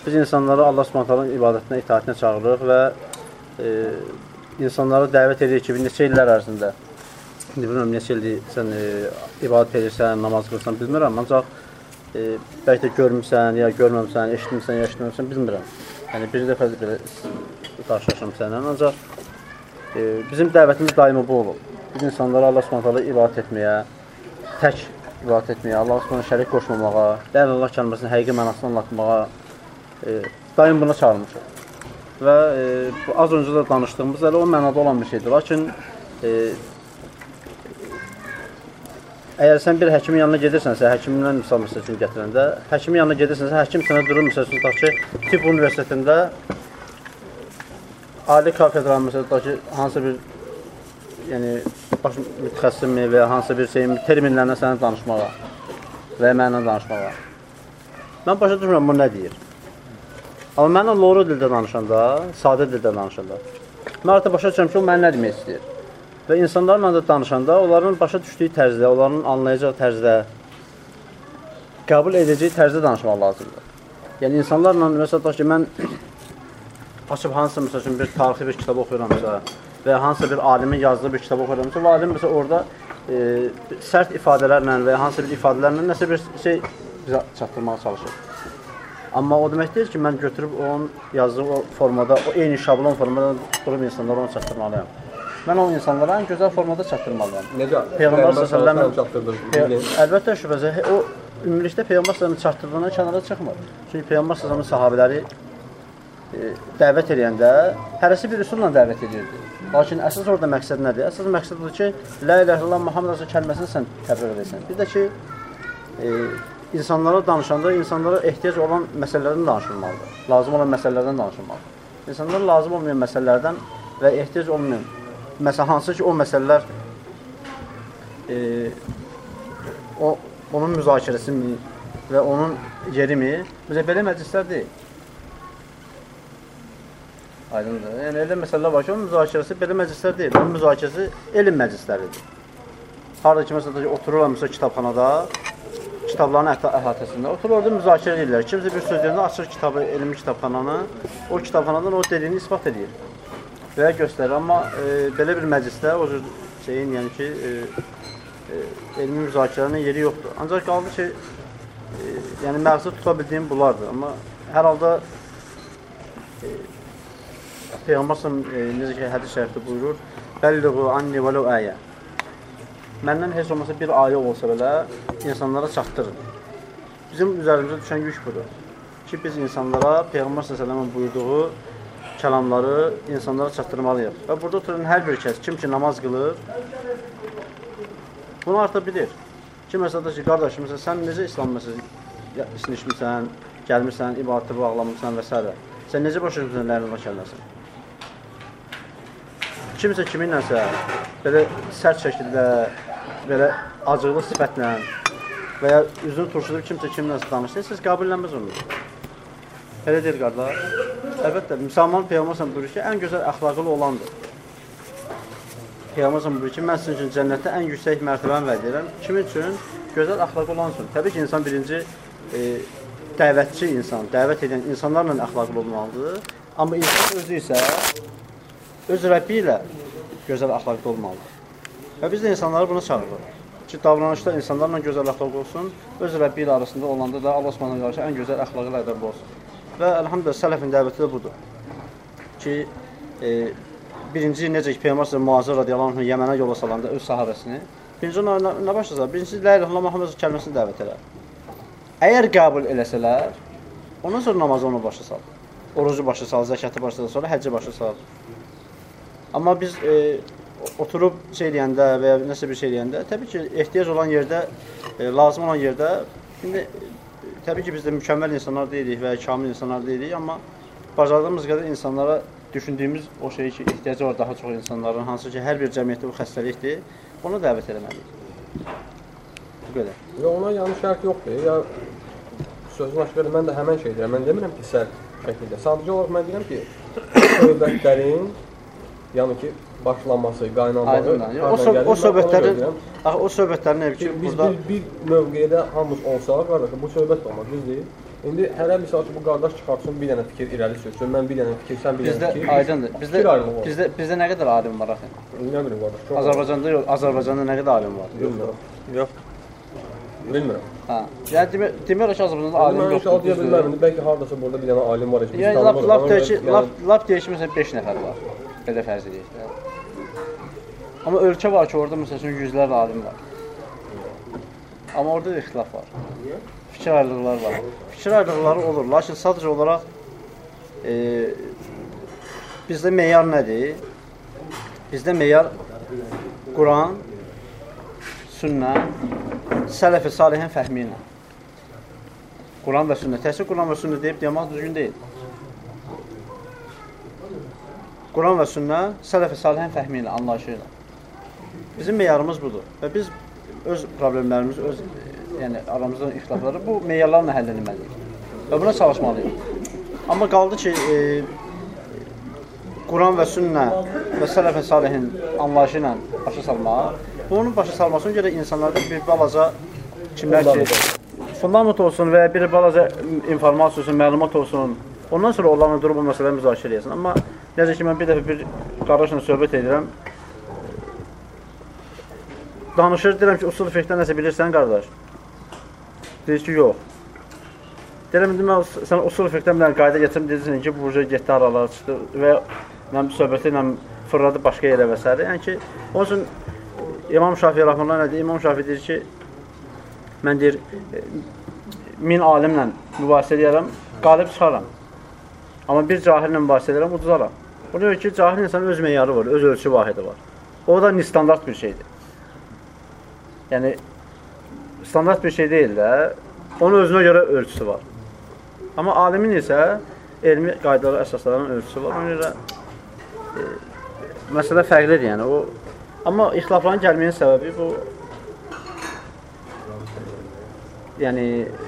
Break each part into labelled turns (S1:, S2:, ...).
S1: biz insanları Allah Subhanahu ibadətinə, itaətinə çağırırıq və insanları dəvət edirik ki, neçə illər ərzində, bilmirəm, neçə ildir sən ibadət edirsən, namaz qılırsan, bilmirəm, ancaq bəlkə də görmüsən, ya görməmsən, eşitmirsən, ya eşitməmsən, bilmirəm. Yəni, bir dəfə belə qarşılaşam sənlə, ancaq bizim dəvətimiz daimi bu olub. Biz insanları Allah Subhanahu ibadət etməyə, tək ibadət etməyə, Allah Subhanahu şərik qoşmamağa, la ilahe illallah kəlməsinin həqiqi mənasını anlatmağa daim buna çağırmışıq. Və az öncə də danışdığımız elə o mənada olan bir şeydir. Lakin əgər sən bir həkimin yanına gedirsənsə, həkimdən misal üçün gətirəndə, həkimin yanına gedirsənsə, həkim sənə durur, misal üçün, tutaq ki, tibb universitetində ali kafedranın, misal tutaq ki, hansı bir baş mütəxəssisimi və ya hansı bir şeyin terminlərlə sənə danışmağa və ya mənlə danışmağa. Mən başa düşmürəm, bu nə deyir? Amma mənlə loru dildə danışanda, sadə dildə danışanda, mən artıq başa düşürəm ki, o mənə nə demək istəyir? Və insanlarla da danışanda, onların başa düşdüyü tərzdə, onların anlayacağı tərzdə, qəbul edəcəyi tərzdə danışmaq lazımdır. Yəni, insanlarla, məsələn, ki, mən açıb hansısa, məsəl üçün, bir tarixi bir kitab oxuyuramsa və hansısa bir alimin yazdığı bir kitab oxuyuramsa, və alim, məsələn, orada sərt ifadələrlə və ya hansısa bir ifadələrlə nəsə bir şey bizə çatdırmağa çalışır. Amma o demək deyil ki, mən götürüb onun yazdığı o formada, o eyni şablon formada durub insanlara onu çatdırmalıyam. Mən o insanlara ən gözəl formada çatdırmalıyam.
S2: Necə?
S1: Peyğəmbər s.ə.v. Əlbəttə şübhəsə, o ümumilikdə Peyğəmbər s.ə.v. çatdırdığına kənara çıxmır. Çünki Peyğəmbər s.ə.v. sahabələri dəvət edəndə hərəsi bir üsulla dəvət edirdi. Lakin əsas orada məqsəd nədir? Əsas məqsəd odur ki, la ilahe illallah Muhammed Rasul kəlməsini sən təbliğ edəsən. Bir də ki, insanlara danışanda insanlara ehtiyac olan məsələlərdən danışılmalıdır. Lazım olan məsələlərdən danışılmalıdır. İnsanlara lazım olmayan məsələlərdən və ehtiyac olmayan, məsələn, hansı ki, o məsələlər onun müzakirəsi mi və onun yeri mi? Bizə belə məclislər deyil. Aydındır. Yəni, elə məsələlər var ki, onun müzakirəsi belə məclislər deyil. Onun müzakirəsi elm məclisləridir. Harada ki, məsələn, otururlar, məsələn, kitabxanada, kitabların əhatəsində, oturur orada müzakirə edirlər. Kimsə bir söz deyəndə açır kitabı, elmi kitabxananı, o kitabxanadan o dediyini ispat edir və ya göstərir. Amma belə bir məclisdə o cür şeyin, yəni ki, elmi müzakirənin yeri yoxdur. Ancaq qaldı ki, yəni məqsəd tuta bildiyim bunlardır. Amma hər halda Peyğəmbər necə ki, hədis şərifdə buyurur, Bəlliğu anni vələv əyə. Məndən heç olmasa bir ayə olsa belə, insanlara çatdırın. Bizim üzərimizə düşən yük budur ki, biz insanlara Peyğəmbər s.ə.v-in buyurduğu kəlamları insanlara çatdırmalıyıq. Və burada oturan hər bir kəs, kim ki namaz qılır, bunu artıq bilir. Ki, məsələn ki, qardaşım, sən necə İslam sinişmirsən, gəlmirsən, ibadətə bağlamırsan və s. Sən necə başa düşürsən, la ilahe illallah kəlməsini? Kimsə kiminləsə, belə sərt şəkildə, belə acıqlı sifətlə və ya üzünü turşudub kimsə kiminləsə danışır, siz qəbulləməz onu. Elə deyil, qardaş. Əlbəttə, müsəlman Peyğəmbər buyurur ki, ən gözəl əxlaqlı olandır. Peyğəmbər buyurur ki, mən sizin üçün cənnətdə ən yüksək mərtəbəni vəd edirəm. Kimin üçün? Gözəl əxlaqlı olan üçün. Təbii ki, insan birinci dəvətçi insan, dəvət edən insanlarla əxlaqlı olmalıdır. Amma insan özü isə öz Rəbbi ilə gözəl əxlaqlı olmalıdır. Və biz də insanları buna çağırırıq. Ki, davranışda insanlarla gözəl əxlaqlı olsun, öz Rəbbi ilə arasında olanda da Allah Subhanahu qarşı ən gözəl əxlaqlı ədəbli olsun. Və əlhamdülillah, sələfin dəvəti də budur. Ki, birinci, necə ki, Peyğəmbər Muazir radiyallahu anh Yəmənə yola salanda öz sahabəsini, birinci ona nə başlasaq? Birincisi, la ilahe illallah Muhammed kəlməsini dəvət edər. Əgər qəbul eləsələr, ondan sonra namazı onu başa sal. Orucu başa sal, zəkatı başa sal, sonra həcci başa sal. Amma biz oturub şey deyəndə və ya nəsə bir şey deyəndə, təbii ki, ehtiyac olan yerdə, lazım olan yerdə, indi təbii ki, biz də mükəmməl insanlar deyilik və ya kamil insanlar deyilik, amma bacardığımız qədər insanlara düşündüyümüz o şey ki, ehtiyacı var daha çox insanların, hansı ki, hər bir cəmiyyətdə bu xəstəlikdir, onu dəvət eləməliyik. Bu qədər.
S2: Və ona yanlış şərt yoxdur. Ya, sözün açıq mən də həmən şey deyirəm. Mən demirəm ki, sərt şəkildə. Sadəcə olaraq mən deyirəm ki, söhbətlərin, yəni ki, başlanması, qaynanmağı,
S1: o söhbətlərin ev ki,
S2: biz bir mövqedə hamımız olsaq, qardaşım, bu söhbət olmaz, düzdür. İndi hərə misal ki, bu qardaş çıxartsın, bir dənə fikir irəli sürsün, mən bir dənə fikir, sən bir dənə fikir.
S1: Bizdə aydındır. Bizdə nə qədər alim var axı?
S2: Nə bilim qardaş.
S1: Azərbaycanda yox, Azərbaycanda nə qədər alim var?
S2: Bilmirəm.
S1: Yox.
S2: Bilmirəm.
S1: Hə. Yəni demək ki, Azərbaycanda alim yoxdur.
S2: Mən deyə bilmirəm. Bəlkə hardasa burada bir dənə alim var.
S1: Lap deyək ki, məsələn 5 nəfər var. Belə fərz edək də. Amma ölkə var ki, orada məsələn yüzlərlə alim var. Amma orada da ixtilaf var. Fikir ayrılıqları var. Fikir ayrılıqları olur. Lakin sadəcə olaraq bizdə meyar nədir? Bizdə meyar Quran, sünnə, sələf-i salihin fəhmi ilə. Quran və sünnə. Təhsil Quran və sünnə deyib demək düzgün deyil. Quran və sünnə, sələf-i salihin fəhmi ilə, anlayışı ilə. Bizim meyarımız budur. Və biz öz problemlərimiz, yəni aramızda ixtilafları bu meyarlarla həll edilməliyik. Və buna çalışmalıyıq. Amma qaldı ki, Quran və sünnə və sələf-i salihin anlayışı ilə başa salmaq, bunun başa salmasına görə insanlarda bir balaca kimlər ki, fundament olsun və ya bir balaca informasiya olsun, məlumat olsun, ondan sonra onlarla durub o məsələləri müzakirə edsin. Amma necə ki, mən bir dəfə bir qardaşla söhbət edirəm, danışır, deyirəm ki, usul fiqhdən nəsə bilirsən, qardaş? Deyir ki, yox. Deyirəm, sən usul fiqhdən bir qayda getirim, deyirsən ki, bu getdi aralara çıxdı və söhbəti ilə fırladı başqa yerə və s. Yəni ki, onun üçün İmam Şafii Rəhməllah nə deyir? İmam Şafii deyir ki, mən deyir, 1000 alimlə mübahisə edərəm, qalib çıxaram. Amma bir cahillə mübahisə edərəm, uduzaram. Bu deyir ki, cahil insanın öz meyarı var, öz ölçü vahidi var. O da standart bir şeydir. Yəni, standart bir şey deyil də, onun özünə görə ölçüsü var. Amma alimin isə elmi qaydalara əsaslanan ölçüsü var. Ona görə məsələ fərqlidir, yəni. Amma ixtilafların gəlməyin səbəbi bu, yəni,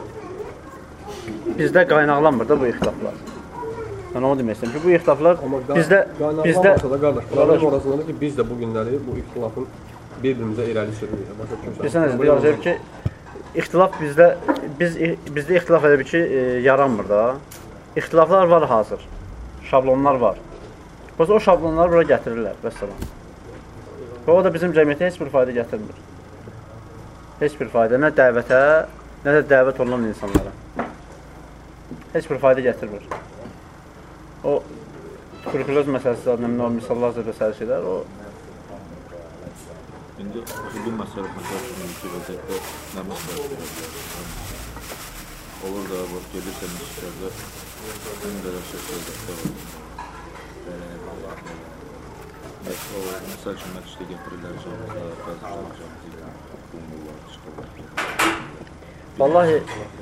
S1: bizdə qaynaqlanmır da bu ixtilaflar. Mən onu demək istəyirəm ki, bu ixtilaflar bizdə...
S2: Qaynaqlanmasa da, qardaş, problem orasındadır ki, biz də bu günləri bu ixtilafın bir-birimizə irəli sürməyir.
S1: Bilsən nəsə, deyəcək ki, ixtilaf bizdə ixtilaf edib ki, yaranmır da. İxtilaflar var hazır, şablonlar var. Bəs o şablonları bura gətirirlər, vəssalam. Və o da bizim cəmiyyətə heç bir fayda gətirmir. Heç bir fayda, nə dəvətə, nə də dəvət olunan insanlara. Heç bir fayda gətirmir. O, tuberkuloz məsələsi adına, o misallar zədə sərişilər, o...
S3: İndi bu məsələ ki, vəziyyətdə nə məsələ olur da, gedirsən işlərdə, ən qədər söhbətdə var. Məsəl üçün, məclisdə gətirirlər,
S1: Vallahi,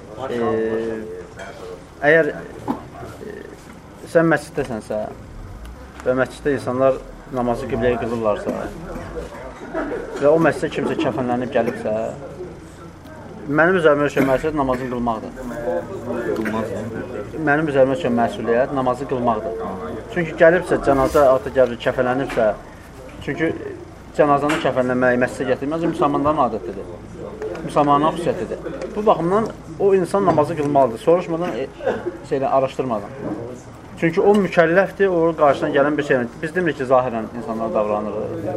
S1: əgər sən məsciddəsənsə və məsciddə insanlar namazı qibləyə qılırlarsa və o məscidə kimsə kəfənlənib gəlibsə, mənim üzərimə düşən məsuliyyət namazını qılmaqdır. Mənim üzərimə düşən məsuliyyət namazı qılmaqdır. Çünki gəlibsə, cənazə artıq gəlir, kəfənlənibsə, çünki cənazanı kəfənləmək, məscidə gətirmək müsəlmanların adətidir. Müsəlmanların xüsusiyyətidir. Bu baxımdan o insan namazı qılmalıdır, soruşmadan, araşdırmadan. Çünki o mükəlləfdir, o qarşısına gələn bir şey. Biz demirik ki, zahirən insanlar davranır.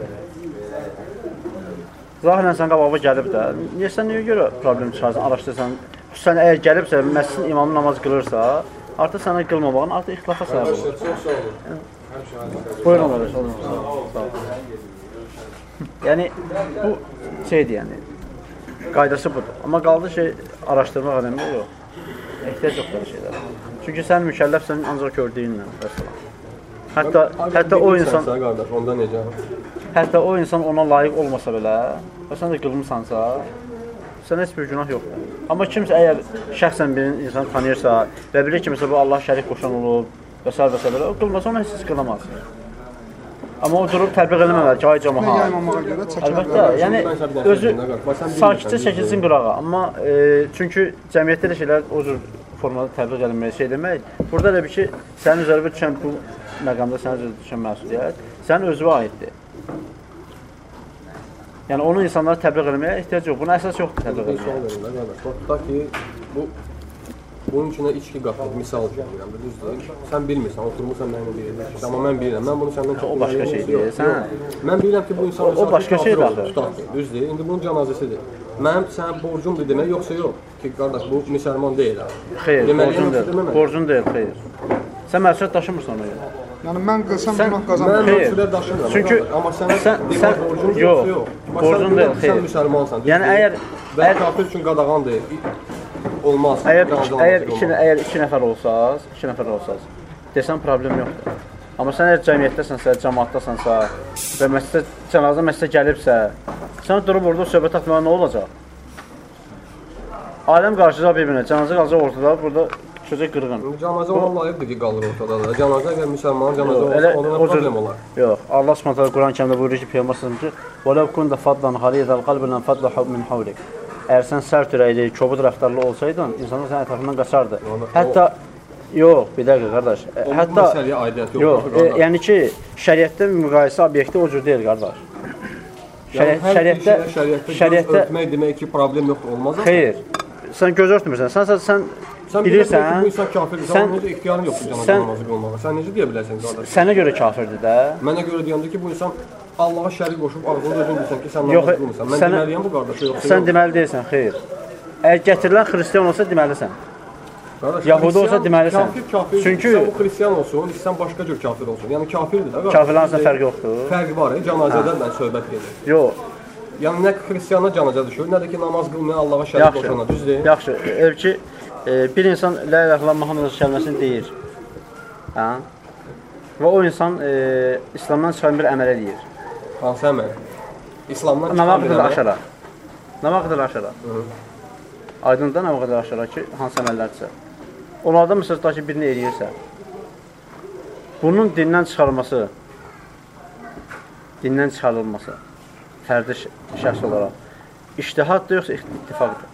S1: Zahirən sən qabağa gəlib də, sən niyə görə problem çıxarsan, araşdırsan, xüsusən əgər gəlibsə, məscidin imamı namaz qılırsa, artıq sənə qılmamağın artıq ixtilafa səbəb olur.
S2: Çox sağ olun.
S1: Buyurun, sağ olun. Yəni, bu şeydir, yəni, qaydası budur. Amma qaldı şey, araşdırmaq önemli yox. Ehtiyac yoxdur şeylərə. Çünki sən mükəlləfsən ancaq gördüyünlə, vəssalam. Hətta o insan...
S2: Qardaş, onda necə?
S1: Hətta o insan ona layiq olmasa belə və sən də qılmısansa, sən heç bir günah yoxdur. Amma kimsə əgər şəxsən bir insan tanıyırsa və bilir ki, məsələn, bu Allah şərik qoşan olub və s. və s. belə, o qılmasa ona heç qılamaz. Amma o durub təbliğ eləməməli ki, ay cəmaat. Əlbəttə, yəni özü sakitcə çəkilsin qırağa. Amma çünki cəmiyyətdə də şeylər o cür formada təbliğ eləməyə şey demək, burada elə bir ki, sənin üzərinə düşən bu məqamda sənin üzərinə düşən məsuliyyət sənin özünə aiddir. Yəni onu insanlara təbliğ eləməyə ehtiyac yox. Buna əsas yoxdur təbliğ eləməyə.
S2: Tutaq ki, bu bunun içinə içki qatır, misal deyirəm, düzdür. Sən bilmirsən, oturmursan mənimlə bir yerdə içirsən, amma mən bilirəm. Mən bunu səndən çox
S1: O başqa şeydir.
S2: Mən bilirəm ki, bu insan
S1: o başqa şeydir axı.
S2: Düzdür. İndi bunun cənazəsidir. Mənim sənə borcumdur demək, yoxsa yox? Ki, qardaş, bu müsəlman deyil ha.
S1: Xeyr, borcun deyil. Borcun deyil, xeyr. Sən məsuliyyət daşımırsan ona görə.
S4: Yəni mən qılsam günah qazanmıram.
S2: Mən məsuliyyət daşımıram.
S1: Çünki
S2: amma sən borcun yoxsa yox?
S1: Borcun deyil, xeyr.
S2: Sən müsəlmansan.
S1: Yəni əgər
S2: kafir üçün qadağandır. Olmaz.
S1: Əgər iki nəfər olsaz, desən problem yoxdur. Amma sən əgər cəmiyyətdəsənsə, cəmaatdasansa və cənazə məsələ gəlibsə, sən durub orada söhbət atmağa nə olacaq? Aləm qarşıca bir-birinə, cənazə qalacaq ortada, burada çözək qırğın.
S2: Cənazə olan layiqdir ki, qalır ortada da. Cənazə əgər müsəlmanın cənazə olsa, ondan problem olar.
S1: Yox, Allah Subhanahu Quran-Kərimdə buyurur ki, Peyğəmbər sallallahu əleyhi və səlləm: "Və ləv kunta faddan ghalidal qalbi lan fadda min hawlik." Əgər sən sərt ürəkli, kobud rəftarlı olsaydın, insanlar sənin ətrafından qaçardı. Hətta yox, bir dəqiqə qardaş. Hətta
S2: məsələyə aidiyyət yoxdur.
S1: Yox, yəni ki, şəriətdə müqayisə obyekti o cür deyil, qardaş.
S2: Şəriətdə örtmək demək ki, problem yoxdur, olmaz.
S1: Xeyr. Sən göz örtmürsən. Sən bilirsən,
S2: bu insan kafirdir. Sən necə ixtiyarın yoxdur cənazə namazı qılmağa? Sən necə deyə bilərsən qardaş?
S1: Sənə görə kafirdir də.
S2: Mənə görə deyəndə ki, bu insan Allaha şərik qoşub ağzını özün bilsən ki, sən namaz qılmırsan. Mən deməliyəm bu qardaşa yoxsa yox?
S1: Sən deməli deyilsən, xeyr. Əgər gətirilən xristiyan olsa deməlisən. Yahudi olsa deməlisən.
S2: Çünki sən bu xristiyan olsun, istəsən başqa cür kafir olsun. Yəni kafirdir də qardaş.
S1: Kafirlərin arasında fərq yoxdur.
S2: Fərq var, cənazədən mən söhbət gedir.
S1: Yox.
S2: Yəni nə xristiana cənazə düşür, nə də ki, namaz qılmayan Allaha şərik qoşana, düzdür?
S1: Yaxşı, ev ki, bir insan la ilahe illallah Muhammed kəlməsini deyir. Hə? Və o insan İslamdan çıxan bir əməl eləyir.
S2: Hansı əməl? İslamdan çıxan bir
S1: əməl? Namaz qıdır aşara. Aydındır namaz qıdır aşara ki, hansı əməllərdirsə. Onlardan məsələn tutaq ki, birini eləyirsə, bunun dindən çıxarılması, fərdi şəxs olaraq İctihaddır yoxsa ittifaqdır?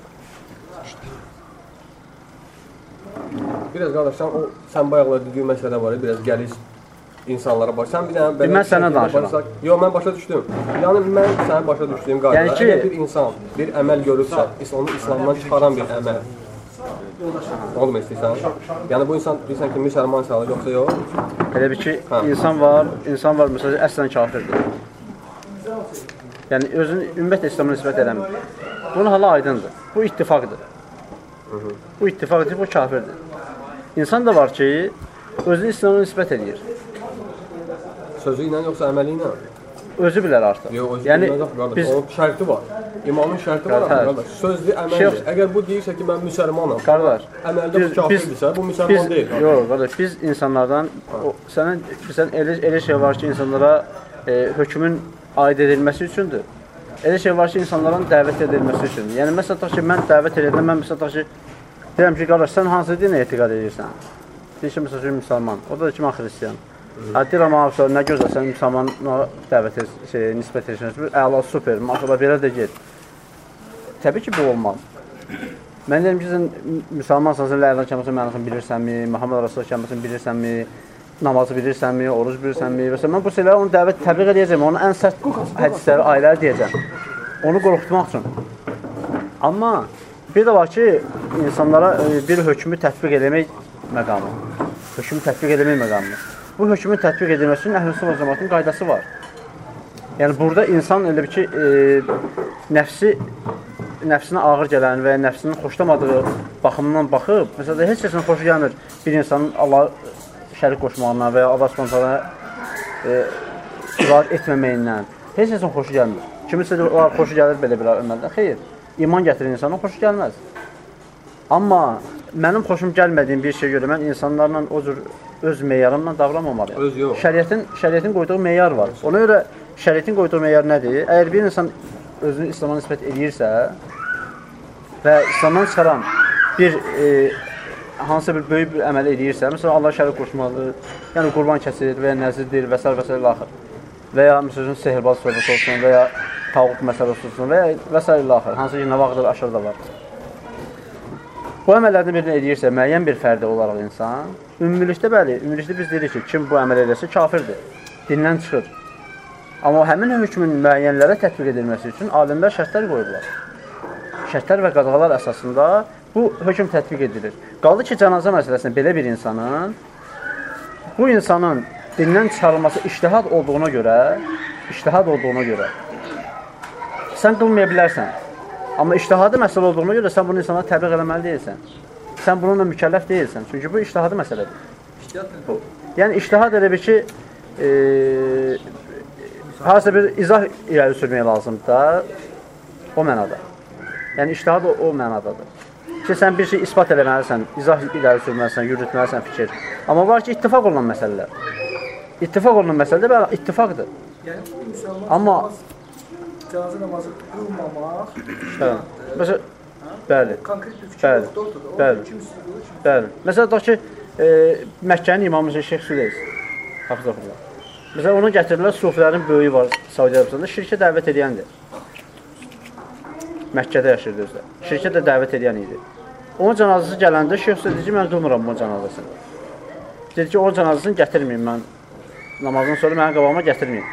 S2: Biraz qardaş, sən bayaqlar dediyin məsələ var, biraz gəliz insanlara bax. Sən bir dənə belə
S1: mən sənə danışıram.
S2: Yox, mən başa düşdüm. Yəni mən sənə başa düşdüyüm qayda, əgər bir insan bir əməl görürsə, onu İslamdan çıxaran bir əməl. Onu demək istəyirsən? Yəni bu insan bilirsən ki, müsəlman sayılır yoxsa yox?
S1: Elə bir ki, insan var, məsələn, əslən kafirdir. Yəni özünü ümumiyyətlə İslam'a nisbət eləmir. Bunun halı aydındır. Bu ittifaqdır. Bu ittifaqdır, bu kafirdir. İnsan da var ki, özünü İslam'a nisbət edir.
S2: Sözü ilə yoxsa əməli ilə?
S1: Özü bilər artıq.
S2: Yox, özü ilə yox, qardaş. Onun şərti var. İmanın şərti var, qardaş. Sözlü əməldir. Əgər bu deyirsə ki, mən müsəlmanam, əməldə bu kafirdirsə, bu müsəlman deyil.
S1: Yox, qardaş, biz insanlardan, sən elə şey var ki, insanlara hökmün aid edilməsi üçündür. Elə şey var ki, insanların dəvət edilməsi üçündür. Yəni, məsələn, tutaq ki, mən dəvət edirəm, mən məsələn, tutaq ki, deyirəm ki, qardaş, sən hansı dinə etiqad edirsən? Deyir ki, məsələn, müsəlman, o da ki, mən xristiyan. Deyirəm, abi, nə gözəl, sən müsəlmana dəvət nisbət edirsən, əla, super, maşallah, belə də get. Təbii ki, bu olmaz. Mən deyirəm ki, sən müsəlmansan, sən Ləylan kəməsin mənasını bilirsənmi, Muhammed Rasul kəməsin bilirsənmi, namazı bilirsənmi, oruc bilirsənmi və mən bu şeyləri onu dəvət təbliğ edəcəm, onun ən sərt hədisləri, ayələri deyəcəm. Onu qorxutmaq üçün. Amma bir də var ki, insanlara bir hökmü tətbiq eləmək məqamı. Hökmü tətbiq eləmək məqamı. Bu hökmün tətbiq edilməsi üçün Əhl-i Sünnə və Cəmaətin qaydası var. Yəni burada insan elə bir ki, nəfsinə ağır gələn və nəfsinin xoşlamadığı baxımından baxıb, məsələn, heç kəsin xoşu gəlmir bir insanın Allah şərik qoşmağına və ya Allah Subhanahu ibadət etməməyindən. Heç kəsin xoşu gəlmir. Kimisə xoşu gəlir belə-belə ömərdən. Xeyr, iman gətirir insanın xoşu gəlməz. Amma mənim xoşum gəlmədiyim bir şey görə mən insanlarla o cür öz meyarımla davranmamalıyam. Şəriətin qoyduğu meyar var. Ona görə şəriətin qoyduğu meyar nədir? Əgər bir insan özünü İslam'a nisbət edirsə və İslamdan çıxaran bir hansısa bir böyük bir əməl edirsə, məsələn, Allah şərik qoşmalıdır, yəni qurban kəsir və ya nəzirdir və s. və s. ilaxır. Və ya məsələn, sehirbaz söhbəti olsun və ya tağut məsələsi olsun və s. ilaxır. Hansı ki, nə vaxtdır aşırı da var. Bu əməllərdən birini edirsə, müəyyən bir fərdi olaraq insan, ümumilikdə bəli, ümumilikdə biz deyirik ki, kim bu əməl edirsə kafirdir, dindən çıxır. Amma həmin hökmün müəyyənlərə tətbiq edilməsi üçün alimlər şərtlər qoyurlar. Şərtlər və qadağalar əsasında Bu hökm tətbiq edilir. Qaldı ki, cənazə məsələsində belə bir insanın, bu insanın dindən çıxarılması iştihad olduğuna görə, sən qılmaya bilərsən. Amma iştihadi məsələ olduğuna görə sən bunu insana təbliğ eləməli deyilsən. Sən bununla mükəlləf deyilsən. Çünki bu iştihadi məsələdir. Yəni, iştihad elə bir ki, hansısa bir izah irəli sürmək lazımdır da, o mənada. Yəni, iştihad o mənadadır. Ki, sən bir şey ispat eləməlisən, izah irəli sürməlisən, yürütməlisən fikir. Amma var ki, ittifaq olunan məsələlər. İttifaq olunan məsələdə belə ittifaqdır.
S5: Yəni, müsəlman cənazə namazı qılmamaq,
S1: məsələn, bəli,
S5: konkret bir fikir yoxdur ortada.
S1: Bəli. Məsələn, da ki, Məkkənin imamı Şeyx Süleys, hafizəfullah. Məsələn, onu gətirirlər, sufilərin böyüyü var Saudi Arabistada, şirkə dəvət edəndir. Məkkədə yaşayırdı özdə. Şirkə də dəvət edən idi. Onun cənazəsi gələndə Şeyx Süleys dedi ki, mən qılmıram onun cənazəsini. Dedi ki, onun cənazəsini gətirməyim mən. Namazdan sonra mənim qabağıma gətirməyim.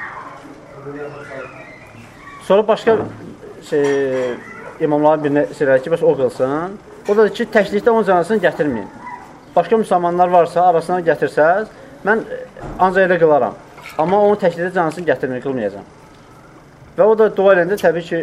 S1: Sonra başqa imamların birinə söylədi ki, bəs o qılsın. O da dedi ki, təklikdə onun cənazəsini gətirməyin. Başqa müsəlmanlar varsa, arasına gətirsəz, mən ancaq elə qılaram. Amma onun təklikdə cənazəsini gətirməyin, qılmayacam. Və o da dua eləndə təbii ki,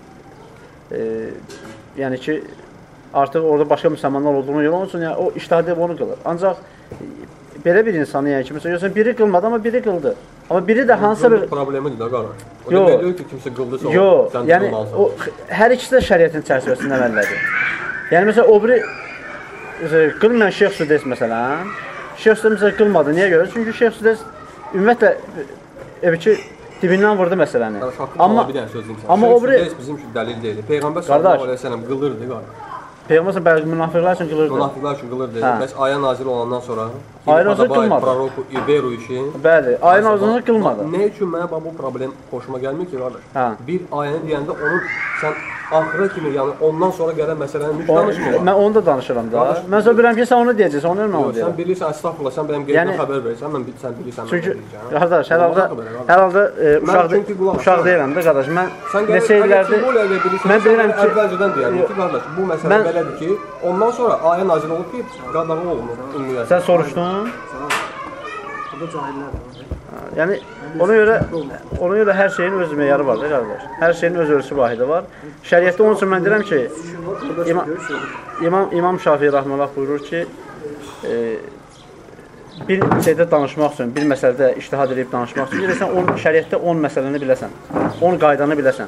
S1: yəni ki, artıq orada başqa müsəlmanlar olduğunu yox, onun üçün yəni, o iştihad edib onu qılır. Ancaq belə bir insanı, yəni ki, məsələn, biri qılmadı, amma biri qıldı. Amma biri də hansısa bir...
S2: Problemidir da, qardaş. O demək deyil ki, kimsə qıldısa o, sən qılmalısın.
S1: Yəni, hər ikisi də şəriətin çərçivəsində əməllədir. Yəni, məsələn, o biri qılmayan Şeyx Süleys, məsələn, Şeyx Süleys məsələn qılmadı. Niyə görə? Çünki Şeyx Süleys ümumiyyətlə, dibindən vurdu məsələni.
S2: Amma bir dənə söz deyim sənə. Şeyx Süleys bizim üçün dəlil deyil. Peyğəmbər sallallahu aleyhi ve sellem qılırdı, qardaş.
S1: Peyğəmbər bəzi münafiqlər üçün qılırdı.
S2: Münafiqlər üçün qılırdı. Bəs ayə nazil olandan sonra
S1: ayə nazil qılmadı.
S2: Proroku İberu işin.
S1: Bəli, ayə nazilini qılmadı.
S2: Nə üçün mənə bu problem xoşuma gəlmir ki, qardaş? Bir ayəni deyəndə onun sən axıra kimi, yəni ondan sonra gələn məsələni müş danışmırlar.
S1: Mən onu da danışıram da. Mən sonra bilirəm ki, sən onu deyəcəksən, onu mən onu deyirəm.
S2: Sən bilirsən, əstəğfurullah, sən benim qeydimə xəbər verirsən, sən bilirsən.
S1: Çünki, qardaş, hər halda uşaq deyirəm də, qardaş, mən neçə illərdir, mən bilirəm ki,
S2: əvvəlcədən deyərəm ki, qardaş, bu məsələ belədir ki, ondan sonra ayə nazil olub ki, qadağan olunur.
S1: Sən soruşdun? Yəni, ona görə hər şeyin öz meyarı var da, qardaş. Hər şeyin öz ölçü vahidi var. Şəriətdə onun üçün mən deyirəm ki, İmam Şafii Rəhməllah buyurur ki, bir şeydə danışmaq üçün, bir məsələdə iştihad edib danışmaq üçün, deyirsən, şəriətdə 10 məsələni biləsən, 10 qaydanı biləsən.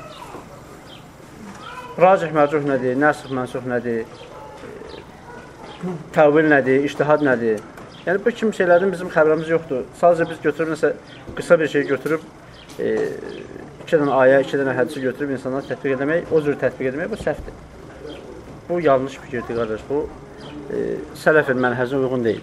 S1: Racih mərcuh nədir, nəsx mənsuh nədir, təvil nədir, iştihad nədir? Yəni, bu kimi şeylərdən bizim xəbərimiz yoxdur. Sadəcə biz götürüb, nəsə qısa bir şey götürüb, 2 dənə ayə, 2 dənə hədisi götürüb insanlara tətbiq edəmək, o cür tətbiq edəmək, bu səhvdir. Bu yanlış fikirdir, qardaş. Bu, sələfin mənhəzinə uyğun deyil.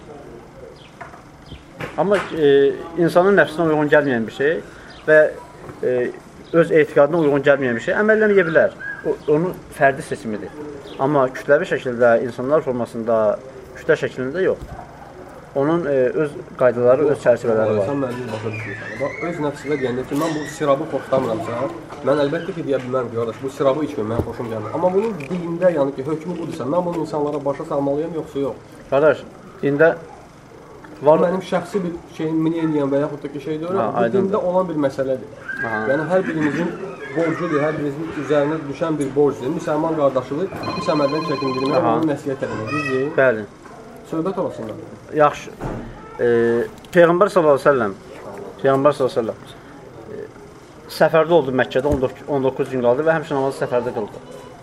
S1: Amma insanın nəfsinə uyğun gəlməyən bir şey və öz etiqadına uyğun gəlməyən bir şey əməlləməyə bilər. Onun fərdi seçimidir. Amma kütləvi şəkildə, insanlar formasında, kütlə şəklində yox. Onun öz qaydaları, öz çərçivələri var.
S2: Sən mənə başa düşürsən. Bax, öz nəfsində deyəndə ki, mən bu sirabı xoşlamıramsa, mən əlbəttə ki, deyə bilmərəm ki, qardaş, bu sirabı içmək mənə xoşum gəlmir. Amma bunun dində, yəni ki, hökmü budursa, mən bunu insanlara başa salmalıyam, yoxsa yox?
S1: Qardaş, dində var...
S2: Mənim şəxsi bir şeyimi eləyən və yaxud da ki, şey deyirəm, bu dində olan bir məsələdir. Yəni, hər birimizin borcudur, hər birimizin üzərinə düşən bir borcdur. Müsəlman qardaşıdır, pis əməldən çəkindirmək, onu nəsiyyət eləmək, düzdür?
S1: Bəli.
S2: Söhbət olasınlar.
S1: Yaxşı. Peyğəmbər sallallahu əleyhi və səlləm səfərdə oldu Məkkədə, 19 gün qaldı və həmişə namazı səfərdə qıldı.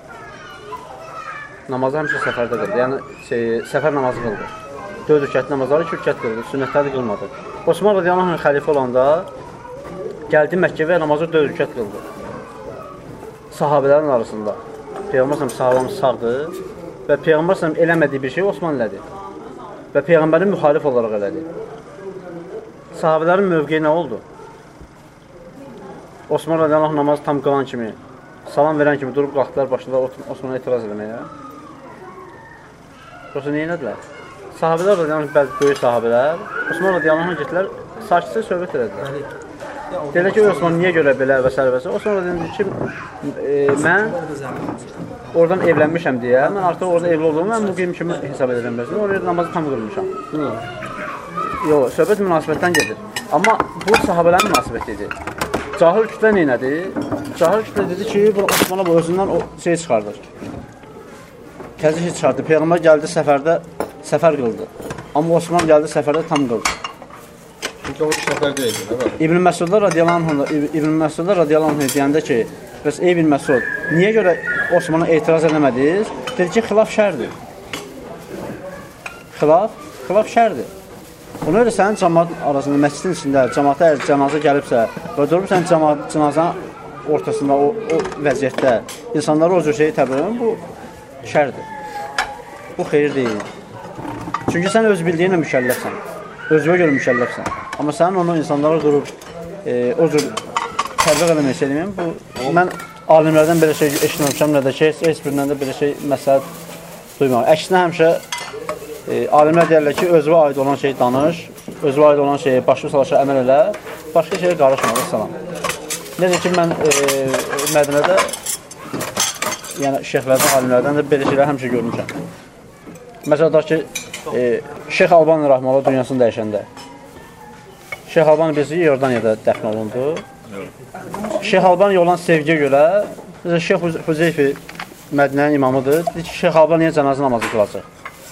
S1: Namazı həmişə səfərdə qıldı. Yəni, səfər namazı qıldı. 4 rükət namazları 2 rükət qıldı, sünnətləri qılmadı. Osman radiyallahu anh xəlifə olanda gəldi Məkkə və namazı 4 rükət qıldı. Sahabələrin arasında. Peyğəmbər sallallahu sahabamız sağdır və Peyğəmbər sallallahu eləmədiyi bir şey Osman elədi. Və Peyğəmbərin müxalif olaraq elədi. Sahabələrin mövqeyi nə oldu? Osman radiyallahu namazı tam qılan kimi, salam verən kimi durub qalxdılar, başladılar Osmana etiraz eləməyə. Yoxsa nə elədilər? Sahabələr radiyallahu bəzi böyük sahabələr Osman radiyallahu getdilər, sakitcə söhbət elədilər. Dedi ki, Osman niyə görə belə və s. Osman radiyallahu ki, mən oradan evlənmişəm deyə, mən artıq orada evli olduğumu mən müqim kimi hesab edirəm. Oraya namazı tam qılmışam. Yox, söhbət münasibətdən gedir. Amma bu sahabələrin münasibəti idi. Cahil kütlə neynədi? Cahil kütlə dedi ki, Osmanlı bu özündən o şey çıxardır. Təzih çıxardı. Peyğəmbər gəldi səfərdə, səfər qıldı. Amma Osman gəldi səfərdə tam qıldı.
S2: Çünki o səfər deyildi.
S1: İbn Məsudlar radiyallahu anh deyəndə ki, bəs ey İbn Məsud, niyə görə Osmana etiraz edəmədiniz? Dedi ki, xilaf şərdir. Xilaf şərdir. Ona görə sənin cəmaat arasında, məscidin içində, cəmaata əgər cənazə gəlibsə və durursan cənazanın ortasında, o vəziyyətdə insanlara o cür şeyi təbliğ edən, bu şərdir. Bu xeyir deyil. Çünki sən öz bildiyinlə mükəlləfsən. Özünə görə mükəlləfsən. Amma sənin onu insanlara durub o cür təbliğ eləmək istədiyim, mən alimlərdən belə şey eşitməmişəm, nə də ki, heç birindən də belə şey məsləhət duymaram. Əksinə həmişə alimlər deyərlər ki, özünə aid olan şeyi danış, özünə aid olan şeyi başlı salaşa əməl elə, başqa şeyə qarışmalı, salam. Necə ki, mən Mədinədə, yəni şeyxlərdən, alimlərdən də belə şeylər həmişə görmüşəm. Məsələn, da ki, Şeyx Albani Rəhməllah dünyasını dəyişəndə. Şeyx Albani bizi Yordaniyada dəfn olundu. Şeyx Albaniyə olan sevgiyə görə, Şeyx Hüzeyfi Mədinənin imamıdır, dedi ki, Şeyx Albaniyə cənazə namazı qılacaq.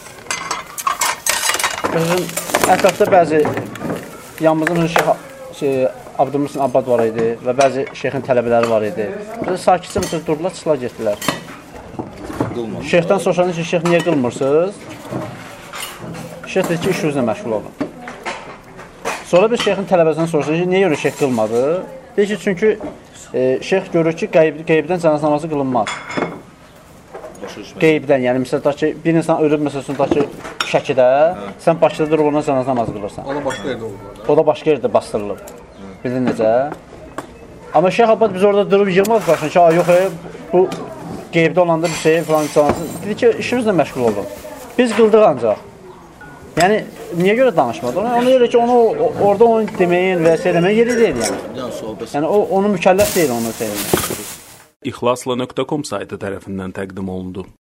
S1: Məsələn, ətrafda bəzi yanımızda Şeyx Abdülmühsin Abbad var idi və bəzi şeyxin tələbələri var idi. Sakitcə durdular, çıxılar getdilər. Şeyxdən soruşandı ki, şeyx niyə qılmırsınız? Şeyx dedi ki, işinizlə məşğul olun. Sonra bir şeyxin tələbəsindən soruşdu ki, niyə görə şeyx qılmadı? Deyir ki, çünki şeyx görür ki, qeybdən cənazə namazı qılınmaz. Qeybdən, yəni məsələn, ki, bir insan ölüb, məsələn, ki, Şəkidə, sən Bakıda durub ona cənazə namazı qılırsan.
S2: O da başqa yerdə olurlar.
S1: O da başqa yerdə bastırılıb. Bildin necə? Amma Şeyx Abbad biz orada durub yığmaz başına ki, yox, bu qeybdə olanda bir şey falan cənazə. Dedi ki, işimizlə məşğul olun. Biz qıldıq ancaq. Yəni, niyə görə danışmadı? Ona görə ki, orada onu deməyin və şey deməyin yeri deyil, yəni. Yəni, onu mükəlləf deyil onu söyləmək.
S6: İxlasla.com saytı tərəfindən təqdim olundu.